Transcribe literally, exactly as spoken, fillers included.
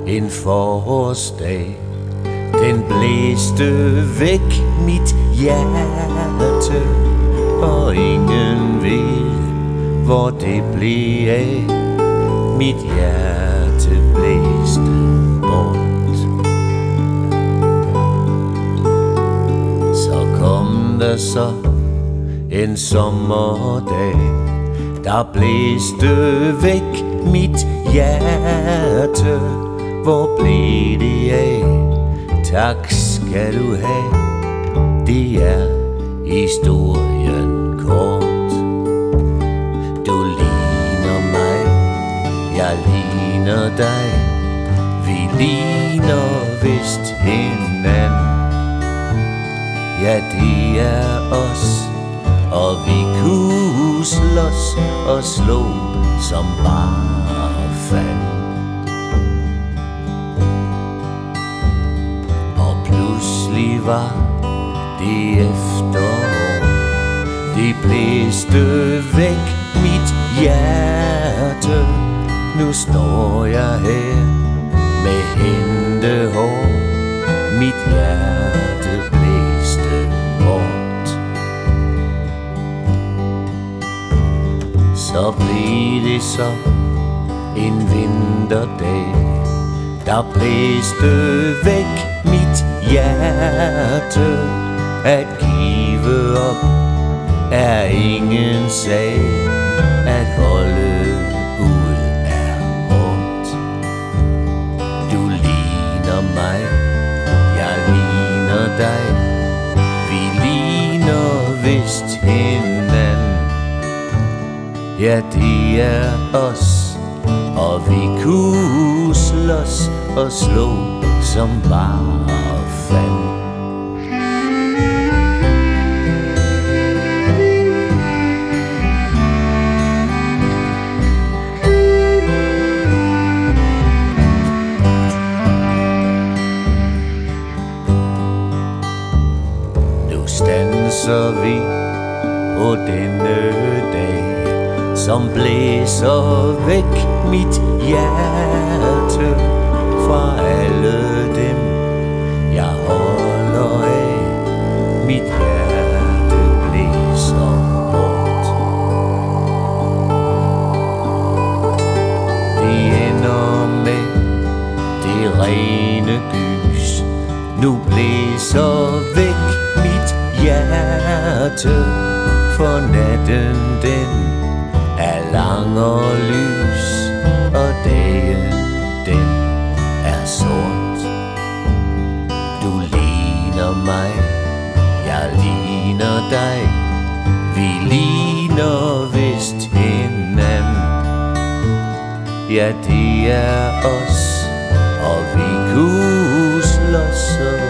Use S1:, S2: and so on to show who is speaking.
S1: en forårsdag. Den blæste væk mit hjerte, og ingen ved, hvor det blev af. Mit hjerte blæste bort. Så kom der så en sommerdag, der blæste væk mit hjerte. Hvor blev det af? Tak skal du have. Det er historien kort. Du ligner mig, jeg ligner dig. Vi ligner vist hinanden. Ja, det er os, og vi kunne slås og slå som bare fanden. Og pludselig var det efterår. Det blæste væk mit hjerte. Nu står jeg her med hentehår. Mit hjerte blæste bort. Så blev det så en vinterdag, der blæste væk mit hjerte. At give op er ingen sag, at holde ud er hårdt. Du ligner mig, jeg ligner dig. Vi ligner vist hinanden. Ja, det er os, og vi kunne slås og slå som bare fanden. Nu standser vi på denne dag, som blæser væk mit hjerte fra alle dem, jeg holder af. Mit hjerte blæser bort. Det ender med det rene gys. Nu blæser væk mit hjerte, for natten den er lang og lys, og dagen den er sort. Du ligner mig, jeg ligner dig. Vi ligner vist hinanden. Ja, det er os, og vi kunne slås